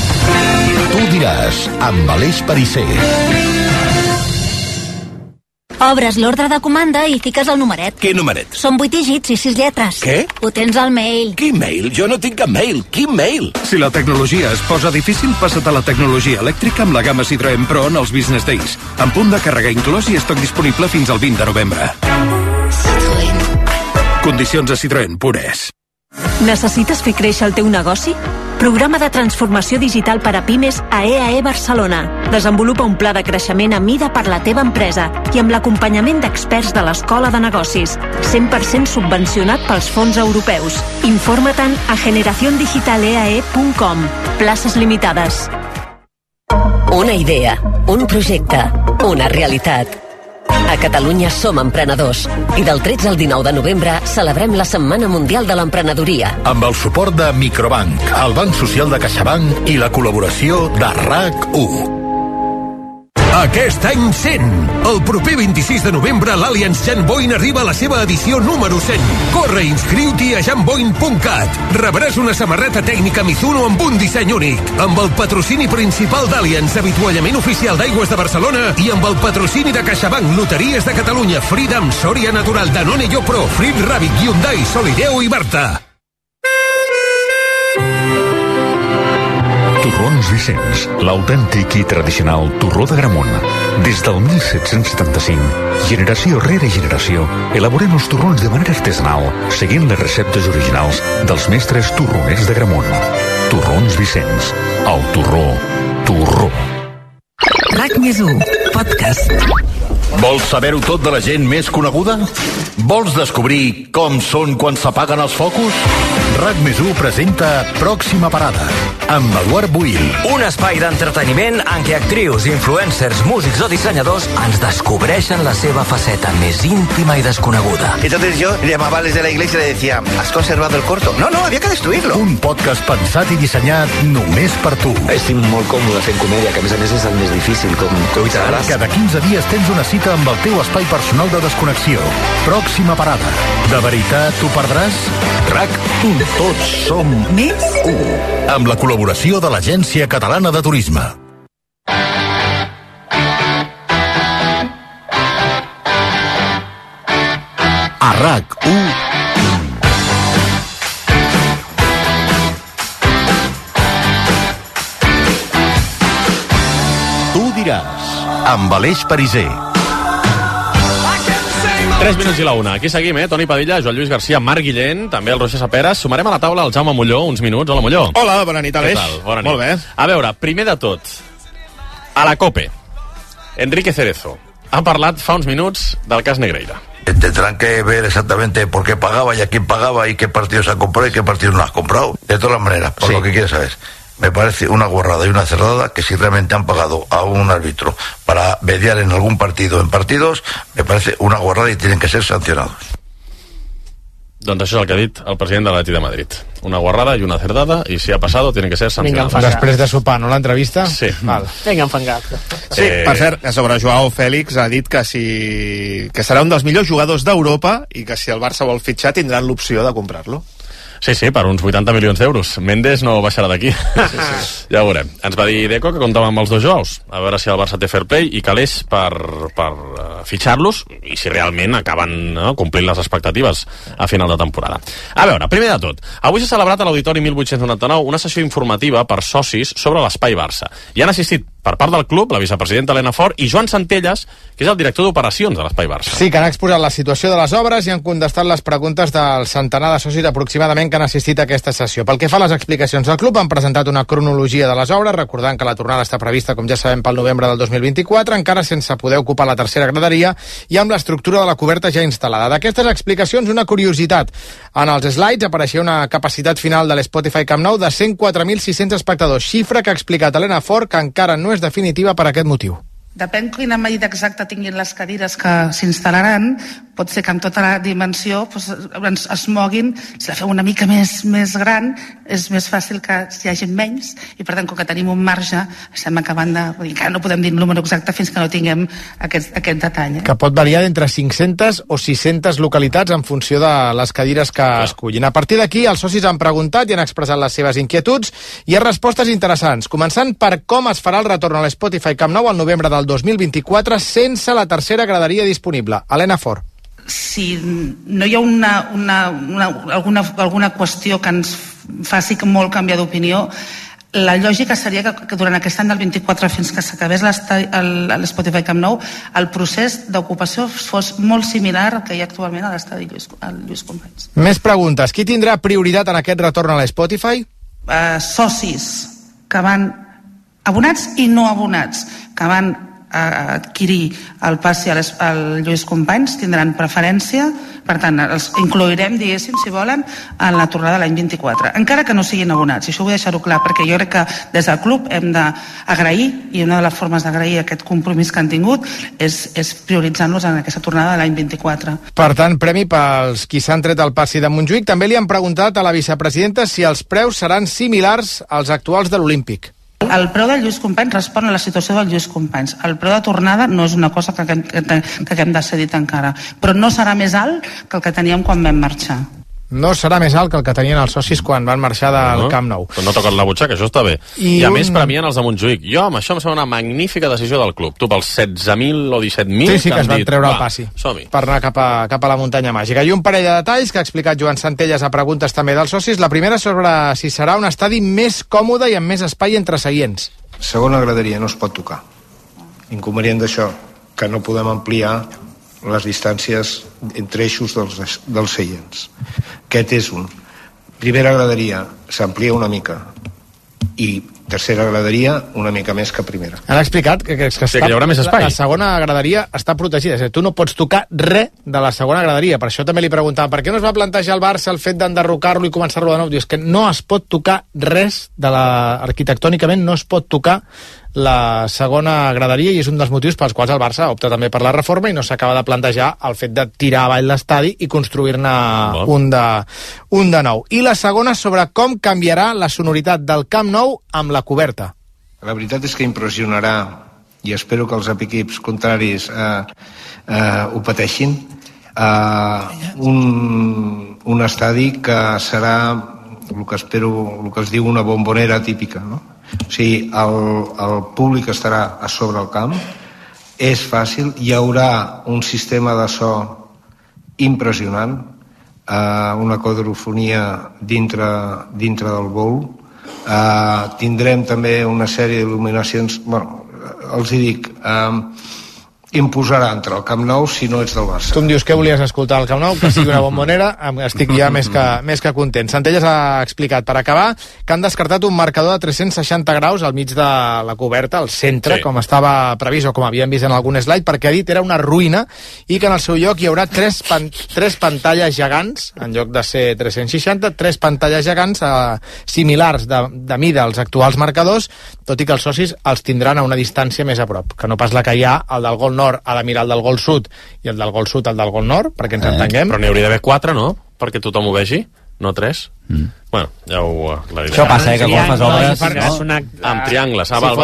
Tu diràs, amb Aleix Perisser. Obres l'ordre de comanda i fiques el numeret. Quin numeret? Són 8 dígits i 6 lletres. Què? Ho tens al mail. Quin mail? Jo no tinc cap mail. Quin mail? Si la tecnologia es posa difícil, passa't a la tecnologia elèctrica amb la gamma Citroën Pro en els Business Days. Amb punt de càrrega inclòs i estoc disponible fins al 20 de novembre. Condicions a Citroën Pures. Necessites fer créixer el teu negoci? Programa de transformació digital per a pimes a EAE Barcelona. Desenvolupa un pla de creixement a mida per la teva empresa i amb l'acompanyament d'experts de l'Escola de Negocis. 100% subvencionat pels fons europeus. Informa-te'n a generaciondigitaleae.com. Places limitades. Una idea, un projecte, una realitat. A Catalunya som emprenedors i del 13 al 19 de novembre celebrem la Setmana Mundial de l'Emprenedoria. Amb el suport de Microbank, el Banc Social de CaixaBank i la col·laboració de RAC1. Aquest any 100. El proper 26 de novembre l'Allianz Jan Boin arriba a la seva edició número 100. Corre i inscriu-t'hi a janboin.cat. Rebràs una samarreta tècnica Mizuno amb un disseny únic, amb el patrocini principal d'Allianz, avituallament oficial d'Aigües de Barcelona, i amb el patrocini de CaixaBank, Loteries de Catalunya, Freedom, Soria Natural, Danone Yopro, Frit Rabbit, Hyundai, Solideo i Barta. Torrons Vicenç, l'autèntic i tradicional torró d'Agramunt. Des del 1775, generació rere generació, elaborem els torrons de manera artesanal, seguint les receptes originals dels mestres torroners d'Agramunt. Torrons Vicenç, el torró, torró. RAC més 1, podcast. Vols saber-ho tot de la gent més coneguda? Vols descobrir com són quan s'apaguen els focus? RAC més 1 presenta Pròxima Parada, amb Eduard Buil. Un espai d'entreteniment en què actrius, influencers, músics o dissenyadors ens descobreixen la seva faceta més íntima i desconeguda. Entonces yo llamaba desde la iglesia y le decía, ¿has conservado el corto? No, había que destruirlo. Un podcast pensat i dissenyat només per tu. Estic molt còmode fent comèdia, que a més és el més difícil, com ho sabràs. Cada 15 dies tens una cita amb el teu espai personal de desconnexió. Pròxima Parada. De veritat t'ho perdràs? RAC1. Tots som més 1. Amb la col·laboració de l'Agència Catalana de Turisme. A RAC1. Tu diràs, amb Aleix Pariser. 3 minuts i la 1. Aquí seguim, Toni Padilla, Joan Lluís Garcia, Marc Guillén, també el Roger Saperas. Sumarem a la taula el Jaume Molló, uns minuts. Hola, Molló. Hola, bona nit, Aleix. Què tal? Bona nit. Molt bé. A veure, primer de tot, a la COPE, Enrique Cerezo ha parlat fa uns minuts del cas Negreira. Tendrán que ver exactamente por qué pagaba y a quién pagaba y qué partidos ha comprado y qué partidos no has comprado. De todas maneras, por lo que quieres saber. Me parece una guarrada y una cerrada que si realmente han pagado a un árbitro para mediar en algún partido en partidos, me parece una guarrada y tienen que ser sancionados. Doncs això és el que ha dit el president de l'Atlètic de Madrid. Una guarrada i una cerdada, i si ha passado, tienen que ser sancionados. Després de sopar, no, l'entrevista? Sí. Val. Vinga, enfangat. Sí, per cert, sobre Joao Fèlix ha dit que serà un dels millors jugadors d'Europa i que si el Barça vol fitxar tindran l'opció de comprar-lo. Sí, per uns 80 milions d'euros. Mendes no baixarà d'aquí. Sí. Ja ho veurem. Ens va dir Deco que comptava amb els dos Joaos. A veure si el Barça té fair play i calés per fitxar-los i si realment acaben complint les expectatives a final de temporada. A veure, primer de tot, avui s'ha celebrat a l'Auditori 1899 una sessió informativa per socis sobre l'Espai Barça. Hi han assistit per part del club la vicepresidenta Helena Fort i Joan Centelles, que és el director d'operacions de l'Espai Barça. Sí, que han exposat la situació de les obres i han contestat les preguntes del centenar de socis aproximadament que han assistit a aquesta sessió. Pel que fa a les explicacions del club, han presentat una cronologia de les obres, recordant que la tornada està prevista, com ja sabem, pel novembre del 2024, encara sense poder ocupar la tercera graderia i amb l'estructura de la coberta ja instal·lada. D'aquestes explicacions, una curiositat. En els slides apareixia una capacitat final de l'Spotify Camp Nou de 104.600 espectadors, xifra que ha explicat Helena Fort que encara no és definitiva per aquest motiu. Depèn quina medida exacta tinguin les cadires que s'instal·laran, pot ser que amb tota la dimensió es moguin. Si la feu una mica més gran, és més fàcil que hi hagi menys, i per tant, com que tenim un marge, estem acabant de... Encara no podem dir el número exacte fins que no tinguem aquest detall. Que pot variar d'entre 500 o 600 localitats en funció de les cadires que escullin. A partir d'aquí, els socis han preguntat i han expressat les seves inquietuds i hi ha respostes interessants, començant per com es farà el retorn a l'Spotify Camp Nou al novembre del el 2024 sense la tercera graderia disponible. Helena Fort. Si no hi ha alguna qüestió que ens faci molt canviar d'opinió, la lògica seria que durant aquest any del 24 fins que s'acabés l'Spotify Camp Nou el procés d'ocupació fos molt similar al que hi ha actualment a l'estadi Lluís Companys. Més preguntes. Qui tindrà prioritat en aquest retorn a l'Spotify? Socis que van abonats i no abonats que van a adquirir el passi al Lluís Companys tindran preferència, per tant els inclourem, diguéssim, si volen, en la tornada de l'any 24, encara que no siguin abonats, i això vull deixar-ho clar, perquè jo crec que des del club hem d'agrair, i una de les formes d'agrair aquest compromís que han tingut és prioritzant-los en aquesta tornada de l'any 24. Per tant, premi pels qui s'han tret el passi de Montjuïc. També li han preguntat a la vicepresidenta si els preus seran similars als actuals de l'Olímpic. El preu del Lluís Companys respon a la situació del Lluís Companys. El preu de tornada no és una cosa que hem decidit encara, però no serà més alt que el que teníem quan vam marxar. No serà més alt que el que tenien els socis quan van marxar del Camp Nou. No toquen la butxaca, això està bé. I a més premien els de Montjuïc. Jo, amb això em sembla una magnífica decisió del club. Tu, pels 16.000 o 17.000... Sí, que es van treure el passi per anar cap a la muntanya màgica. I un parell de detalls que ha explicat Joan Centelles a preguntes també dels socis. La primera sobre si serà un estadi més còmode i amb més espai entre seients. Segona graderia no es pot tocar. Inconvenient d'això, que no podem ampliar les distàncies entre eixos dels seients. Aquest és un. Primera graderia s'amplia una mica i tercera graderia una mica més que primera. Han explicat que hi haurà més espai. La segona graderia està protegida, és a dir, tu no pots tocar res de la segona graderia. Per això també li preguntava per què no es va plantejar el Barça el fet d'enderrocar-lo i començar-lo de nou. Diu, és que no es pot tocar res arquitectònicament, no es pot tocar la segona graderia, i és un dels motius pels quals el Barça opta també per la reforma i no s'acaba de plantejar el fet de tirar avall l'estadi i construir-ne un de nou. I la segona sobre com canviarà la sonoritat del Camp Nou amb la coberta. La veritat és que impressionarà, i espero que els equips contraris ho pateixin, un estadi que serà el que es diu una bombonera típica, no? O sigui, el públic estarà a sobre el camp, és fàcil, hi haurà un sistema de so impressionant, una quadrofonia dintre del bowl, tindrem també una sèrie d'il·luminacions, bueno, els hi dic, imposarà entre el Camp Nou si no ets del Barça. Tu em dius que volies escoltar al Camp Nou, que sigui una bombonera, estic ja més que content. Centelles ha explicat, per acabar, que han descartat un marcador de 360 graus al mig de la coberta, al centre, com estava previst o com havíem vist en algun slide, perquè ha dit era una ruïna i que en el seu lloc hi haurà tres pantalles gegants, en lloc de ser 360, tres pantalles gegants similars de mida als actuals marcadors, tot i que els socis els tindran a una distància més a prop, que no pas la que hi ha, el del gol nord ha de mirar el del gol sud i el del gol sud el del gol nord, perquè ens entenguem. Però n'hi hauria d'haver 4, no? Perquè tothom ho vegi, no 3. Bueno, ja ho aclarirem. Això passa, que quan fas obres... Amb triangles, val.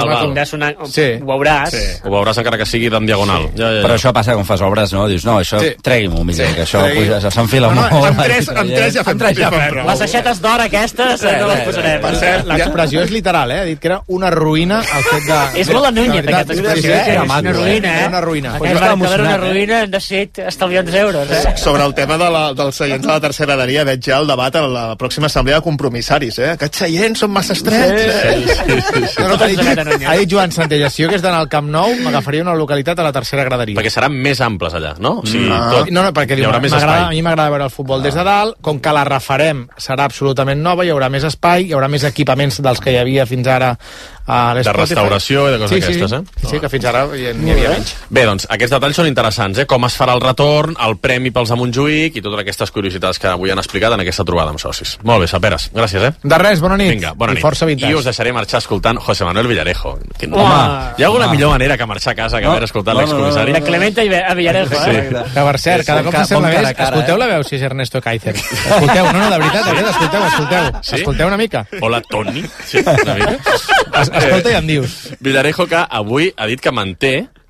Ho veuràs. Ho veuràs encara que sigui en diagonal. Però això passa quan fas obres, no? Dius, no, això tregui-m'ho millor, que això s'enfila molt. Amb tres ja fem prou. Les aixetes d'or aquestes no les posarem. Per cert, l'expressió és literal, ha dit que era una ruïna el fet de... És molt anúnia, aquesta expressió. És una ruïna, Una ruïna. Una ruïna hem decidit estalviar uns euros, Sobre el tema dels seients de la tercera graderia, veig ja el debat a la pròxima assemblea de compromissaris, Aquests seients són massa estrets. Ha dit Joan Centelles, si jo hagués d'anar al Camp Nou, m'agafaria una localitat a la tercera graderia. Perquè seran més amples allà, no? O sigui, No, perquè diu, a mi m'agrada veure el futbol des de dalt, com que la refarem serà absolutament nova, hi haurà més espai, hi haurà més equipaments dels que hi havia fins ara a l'Spotify. De restauració i de coses aquestes, Sí, que fins ara n'hi havia menys. Bé, doncs, aquests detalls són interessants, Com es farà el retorn, el premi pels de Montjuïc i totes aquestes curiositats que avui han explicat en aquesta trobada amb socis. Molt bé, Saperes, gràcies, De res, bona nit. Vinga, bona nit. Força vintage. I us deixaré marxar escoltant José Manuel Villarejo. Hi ha alguna millor manera que marxar a casa que haver escoltat l'excomissari? De Clemente a Villarejo, Que per cert, cada cop se sembla més. Escolteu la veu si és Ernesto Kaiser. Escolteu, de veritat, escolteu una mica. Hola, Toni. Sí, una mica. Escolta i em dius. Villarejo, que avui ha dit que manté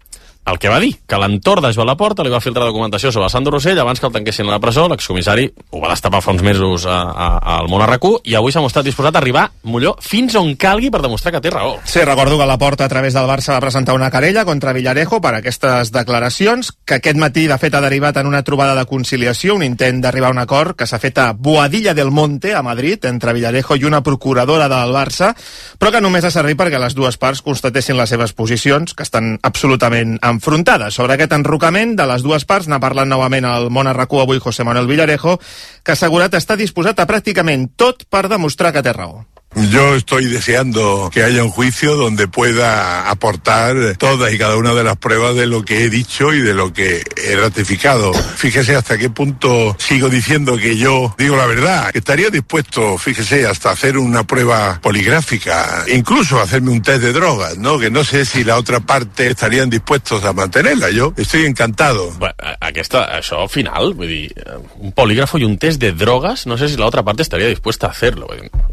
el que va dir, que l'entorn de Joan Laporta li va filtrar documentació sobre Sandro Rossell abans que el tanquessin a la presó. L'excomissari ho va destapar fa uns mesos al món a RAC1 i avui s'ha mostrat disposat a arribar, Molló, fins on calgui per demostrar que té raó. Sí, recordo que Laporta a través del Barça va presentar una querella contra Villarejo per aquestes declaracions, que aquest matí de fet ha derivat en una trobada de conciliació, un intent d'arribar a un acord que s'ha fet a Boadilla del Monte, a Madrid, entre Villarejo i una procuradora del Barça, però que només ha servit perquè les dues parts constatessin les seves posicions, que estan absolutament enfrontades. Sobre aquest enrocament de les dues parts n'ha parlat novament al món a RAC1 avui José Manuel Villarejo, que ha assegurat estar disposat a pràcticament tot per demostrar que té raó. Yo estoy deseando que haya un juicio donde pueda aportar todas y cada una de las pruebas de lo que he dicho y de lo que he ratificado. Fíjese hasta qué punto sigo diciendo que yo digo la verdad. Estaría dispuesto, fíjese, hasta hacer una prueba poligráfica, incluso hacerme un test de drogas, ¿no? Que no sé si la otra parte estarían dispuestos a mantenerla. Yo estoy encantado. Bueno, això al final, vull dir, un polígrafo i un test de drogas, no sé si la otra parte estaría dispuesta a hacerlo.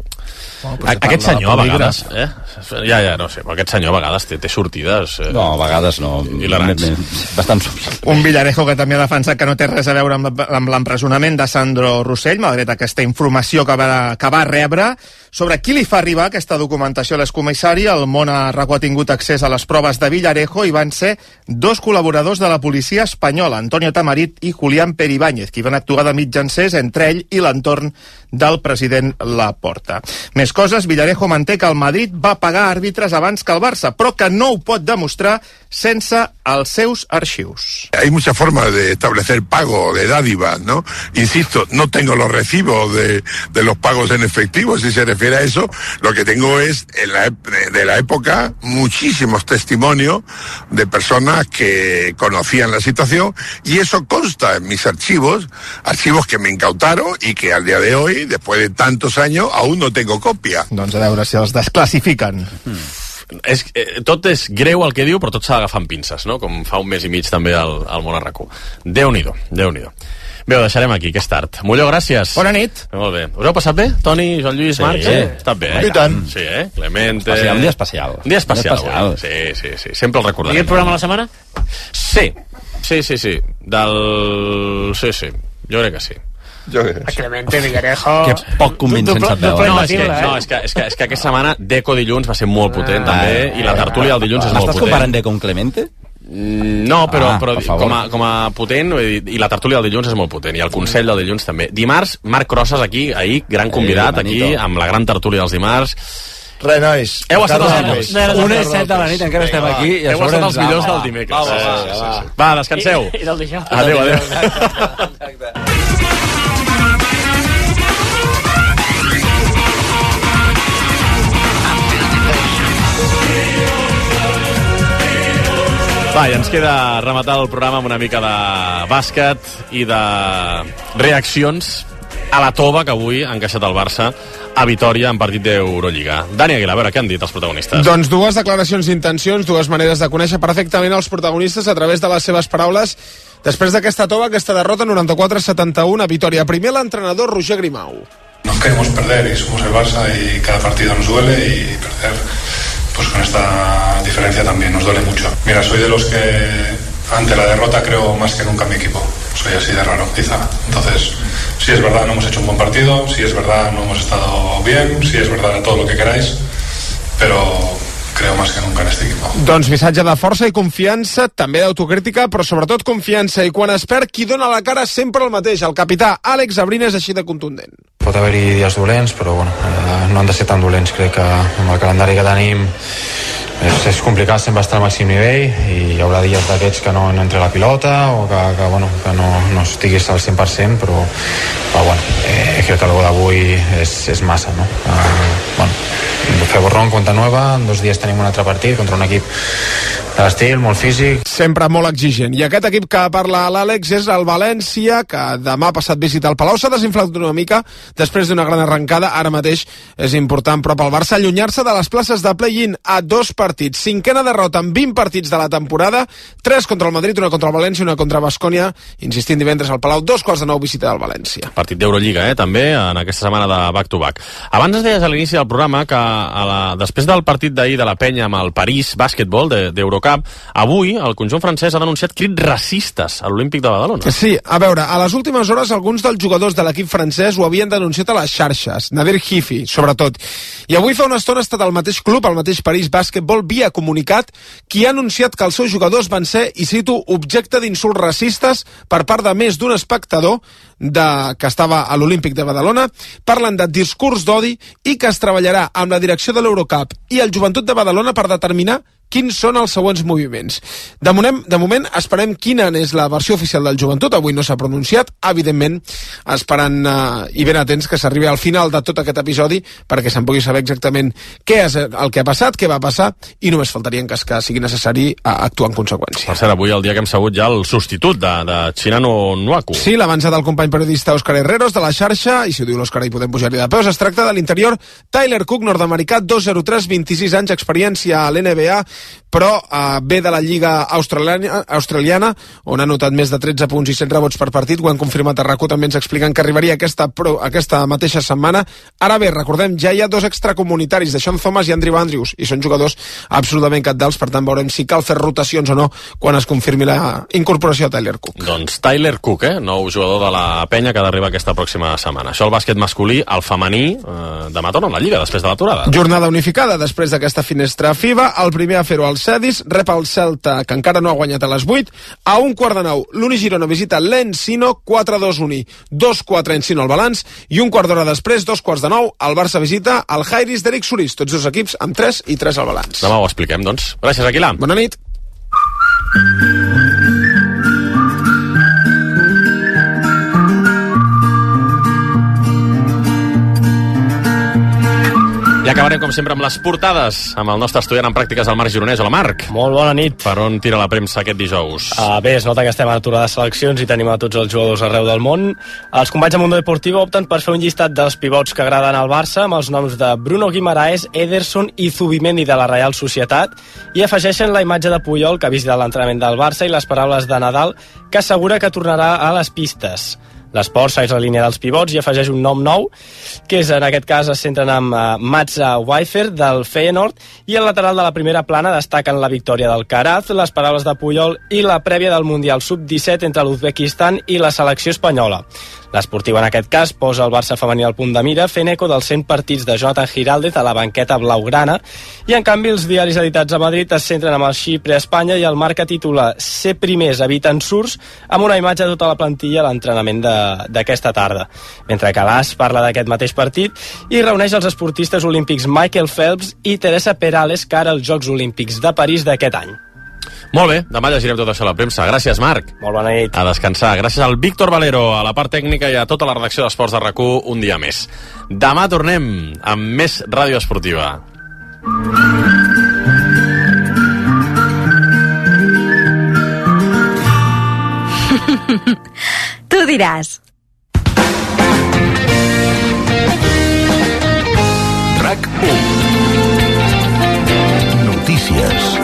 Aquest senyor a vegades ja no sé, però aquest senyor a vegades té sortides no, a vegades no, bastant un Villarejo que també ha defensat que no té res a veure amb l'empresonament de Sandro Rossell, malgrat aquesta informació que va rebre sobre qui li fa arribar aquesta documentació a l'excomissari. El món a RAC1 ha tingut accés a les proves de Villarejo i van ser dos col·laboradors de la policia espanyola, Antonio Tamarit i Julián Peribáñez, qui van actuar de mitjancers entre ell i l'entorn del president Laporta. Més coses, Villarejo manté que el Madrid va pagar àrbitres abans que el Barça, però que no ho pot demostrar sense els seus arxius. Hay muchas formas de establecer pago de dádivas, ¿no? Insisto, no tengo los recibos de los pagos en efectivo, si se refiere a eso. Lo que tengo es, de la época, muchísimos testimonios de personas que conocían la situación, y eso consta en mis archivos que me incautaron y que al día de hoy, después de tantos años, aún no tengo copia. Doncs a veure si els desclassifiquen. Tot és greu el que diu, però tot s'ha d'agafar amb pinces, no? Com fa un mes i mig també al món a RAC1. Déu-n'hi-do. Bé, ho deixarem aquí, que és tard. Molló, gràcies. Bona nit. Molt bé. Us heu passat bé? Toni, Joan Lluís, Marc? Sí. Estat bé, I tant. Sí, Clemente... Un dia especial. Un dia especial. Sí. Sempre el recordarem. I el programa a la setmana? Sí. Sí. Jo crec que sí. Clemente, Villarejo... Que poc convincent se't veu. No, és que aquesta setmana Deco dilluns va ser molt potent, també, i la tertúlia del dilluns és molt potent. Estàs comparant Deco amb Clemente? No, però com a potent, i la tertúlia del dilluns és molt potent, i el Consell del dilluns també. Dimarts, Marc Crosses aquí, ahir, gran convidat aquí, amb la gran tertúlia dels dimarts. Res, nois. Heu estat els millors. 1:07 de la nit, encara estem aquí. Heu estat els millors del dimecres. Va, descanseu. I del dijous. Adéu. Va, i ens queda rematar el programa amb una mica de bàsquet i de reaccions a la tova que avui ha encaixat el Barça a Vitòria en partit d'Eurolliga. Dani Aguilar, a veure, què han dit els protagonistes? Doncs dues declaracions d'intencions, dues maneres de conèixer perfectament els protagonistes a través de les seves paraules després d'aquesta tova, aquesta derrota 94-71 a Vitòria. Primer l'entrenador Roger Grimau. No queremos perder y somos el Barça y cada partido nos duele y perder pues con esta diferencia también nos duele mucho. Mira, soy de los que ante la derrota creo más que nunca en mi equipo. Soy así de raro, quizá. Entonces, sí es verdad, no hemos hecho un buen partido, sí es verdad, no hemos estado bien, sí es verdad todo lo que queráis, pero creo más que nunca en este equipo. Doncs missatge de força i confiança, també d'autocrítica, però sobretot confiança. I quan es perd, qui dona la cara sempre el mateix, el capità Àlex Abrines, així de contundent. Pot haver-hi dies dolents, però bueno, no han de ser tan dolents. Crec que amb el calendari que tenim és complicat sempre estar al màxim nivell i hi haurà dies d'aquests que no entre la pilota o que no estiguis al 100%, però bueno, crec que el d'avui és massa, no? Fer borrón, compte nova, en 2 dies tenim un altre partit contra un equip de l'estil, molt físic. Sempre molt exigent. I aquest equip que parla l'Àlex és el València, que demà passat visita el Palau. S'ha desinflat una mica després d'una gran arrencada. Ara mateix és important, però pel Barça allunyar-se de les places de play-in a 2 partits. 5ª derrota en 20 partits de la temporada, 3 contra el Madrid, una contra el València i una contra Baskonia. Insistint, divendres al Palau, 2:15 visita del València. Partit d'Eurolliga, també, en aquesta setmana de back-to-back. Abans es deies a l'inici del programa que després del partit d'ahir de la Penya amb el París Bàsquetbol d'Eurocup, l'Eurocup. Avui, el conjunt francès ha denunciat crits racistes a l'Olímpic de Badalona. Sí, a veure, a les últimes hores alguns dels jugadors de l'equip francès ho havien denunciat a les xarxes, Nadir Hifi, sobretot. I avui fa una estona ha estat el mateix club, el mateix París Bàsquetbol, via comunicat, qui ha anunciat que els seus jugadors van ser, i cito, objecte d'insults racistes per part de més d'un espectador que estava a l'Olímpic de Badalona. Parlen de discurs d'odi i que es treballarà amb la direcció de l'Eurocup i el Joventut de Badalona per determinar quins són els següents moviments. De moment esperem quina és la versió oficial del Joventut. Avui no s'ha pronunciat, evidentment esperant i ben atents que s'arribi al final de tot aquest episodi perquè se'n pugui saber exactament què és el que ha passat, què va passar, i només faltaria en cas que sigui necessari actuar en conseqüència. Per cert, avui el dia que hem sabut ja el substitut de Chinano Nwaku. Sí, l'avançat del company periodista Òscar Herreros de la xarxa, i si ho diu l'Òscar hi podem pujar-hi de peus. Es tracta de l'interior Tyler Cook, nord-americà, 2'03", 26 anys, experiència a l'NBA, però ve de la Lliga australiana, on ha notat més de 13 punts i 100 rebots per partit. Ho han confirmat a RAC1, també ens expliquen que arribaria aquesta mateixa setmana. Ara bé, recordem, ja hi ha 2 extracomunitaris, de Sean Thomas i Andrew Andrews, i són jugadors absolutament cabdals, per tant veurem si cal fer rotacions o no quan es confirmi la incorporació de Tyler Cook. Doncs Tyler Cook, nou jugador de la penya que ha d'arribar aquesta pròxima setmana. Això el bàsquet masculí, el femení, demà torna a la Lliga, després de l'aturada. Jornada unificada, després d'aquesta finestra FIBA, el primer a fer-ho al Cedis, rep el Celta, que encara no ha guanyat a les 8, a 8:15, l'Uni Girona visita l'Encino, 4-2-Uni, 2-4 Encino al balanç, i un quart d'hora després, 8:45, el Barça visita el Jairis d'Eric Surís, tots dos equips amb 3 i 3 al balanç. Demà ho expliquem, doncs. Gràcies, Aquilà. Bona nit. I acabarem, com sempre, amb les portades, amb el nostre estudiant en pràctiques, el Marc Gironès. Hola, Marc. Molt bona nit. Per on tira la premsa aquest dijous? Bé, es nota que estem a l'aturada de seleccions i tenim a tots els jugadors arreu del món. Els companys de Mundo Deportivo opten per fer un llistat dels pivots que agraden al Barça, amb els noms de Bruno Guimaraes, Ederson i Zubimendi de la Real Societat, i afegeixen la imatge de Puyol, que ha visitat l'entrenament del Barça, i les paraules de Nadal, que assegura que tornarà a les pistes. L'Esport segueix la línia dels pivots i afegeix un nom nou, que és, en aquest cas, es centren amb Mats Wijfer, del Feyenoord, i el lateral de la primera plana destaquen la victòria del Caraz, les paraules de Puyol i la prèvia del Mundial Sub-17 entre l'Uzbekistan i la selecció espanyola. L'Esportiu, en aquest cas, posa el Barça femení al punt de mira, fent eco dels 100 partits de Jonathan Giraldez a la banqueta blaugrana, i en canvi els diaris editats a Madrid es centren amb el Xipre Espanya i el Marca titula "Ser primers eviten surts", amb una imatge de tota la plantilla a l'entrenament d'aquesta tarda. Mentre que l'AS parla d'aquest mateix partit i reuneix els esportistes olímpics Michael Phelps i Teresa Perales cara als Jocs Olímpics de París d'aquest any. Molt bé, demà llegirem tot això a la premsa. Gràcies, Marc. Molt bona nit. A descansar. Gràcies al Víctor Valero, a la part tècnica i a tota la redacció d'Esports de RAC1 un dia més. Demà tornem amb més ràdio esportiva. Tu diràs. RAC1. Notícies.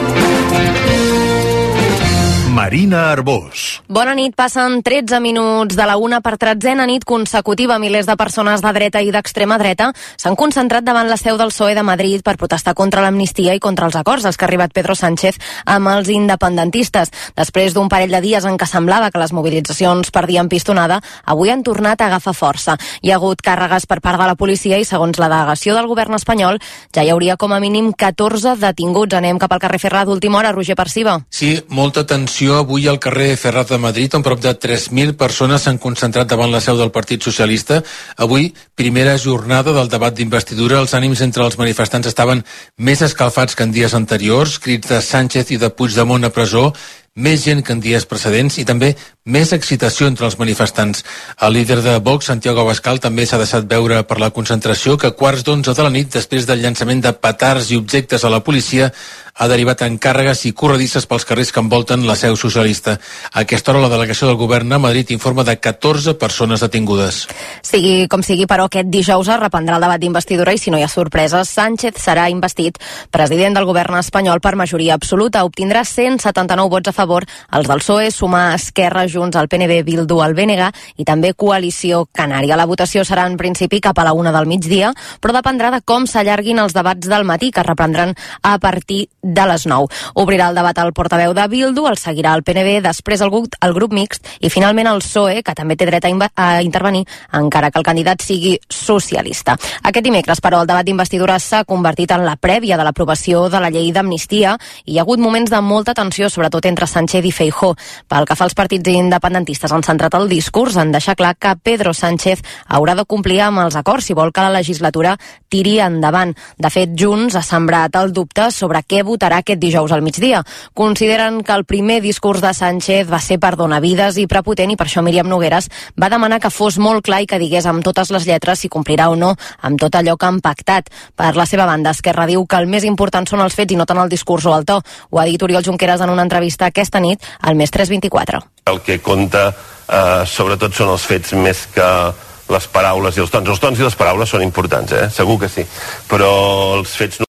Marina Arbós. Bona nit, passen 13 minuts de la 1 per 13a nit consecutiva. Milers de persones de dreta i d'extrema dreta s'han concentrat davant la seu del PSOE de Madrid per protestar contra l'amnistia i contra els acords als que ha arribat Pedro Sánchez amb els independentistes. Després d'un parell de dies en què semblava que les mobilitzacions perdien pistonada, avui han tornat a agafar força. Hi ha hagut càrregues per part de la policia i, segons la delegació del govern espanyol, ja hi hauria com a mínim 14 detinguts. Anem cap al carrer Ferrat d'última hora. Roger Perciba. Sí, molta tensió avui al carrer Ferrat de Madrid, on prop de 3.000 persones s'han concentrat davant la seu del Partit Socialista. Avui, primera jornada del debat d'investidura. Els ànims entre els manifestants estaven més escalfats que en dies anteriors. Crits de Sánchez i de Puigdemont a presó, més gent que en dies precedents i també més excitació entre els manifestants. El líder de Vox, Santiago Abascal, també s'ha deixat veure per la concentració que a 11:15 de la nit, després del llançament de petards i objectes a la policia, ha derivat en càrregues i corredisses pels carrers que envolten la seu socialista. A aquesta hora, la delegació del govern a Madrid informa de 14 persones detingudes. Sigui com sigui, però, aquest dijous es reprendrà el debat d'investidura i, si no hi ha sorpreses, Sánchez serà investit president del govern espanyol per majoria absoluta. Obtindrà 179 vots a favor, els del PSOE, Sumar, Esquerra, Junts, el PNB, Bildu, el BNG i també Coalició Canària. La votació serà en principi cap a la 1 del migdia, però dependrà de com s'allarguin els debats del matí, que es reprendran a partir de les 9. Obrirà el debat el portaveu de Bildu, el seguirà el PNB, després el grup mixt i finalment el PSOE, que també té dret a intervenir, encara que el candidat sigui socialista. Aquest dimecres, però, el debat d'investidura s'ha convertit en la prèvia de l'aprovació de la llei d'amnistia i hi ha hagut moments de molta tensió, sobretot entre Sánchez i Feijóo. Pel que fa als partits independentistes, han centrat el discurs en deixar clar que Pedro Sánchez haurà de complir amb els acords si vol que la legislatura tiri endavant. De fet, Junts ha sembrat el dubte sobre què votarà aquest dijous al migdia. Consideren que el primer discurs de Sánchez va ser perdonavides i prepotent i per això Míriam Nogueras va demanar que fos molt clar i que digués amb totes les lletres si complirà o no amb tot allò que han pactat. Per la seva banda, Esquerra diu que el més important són els fets i no tant el discurs o el to. Ho ha dit Oriol Junqueras en una entrevista aquesta nit al Més 324. El que compta sobretot són els fets més que les paraules i els tons. Els tons i les paraules són importants, segur que sí, però els fets no.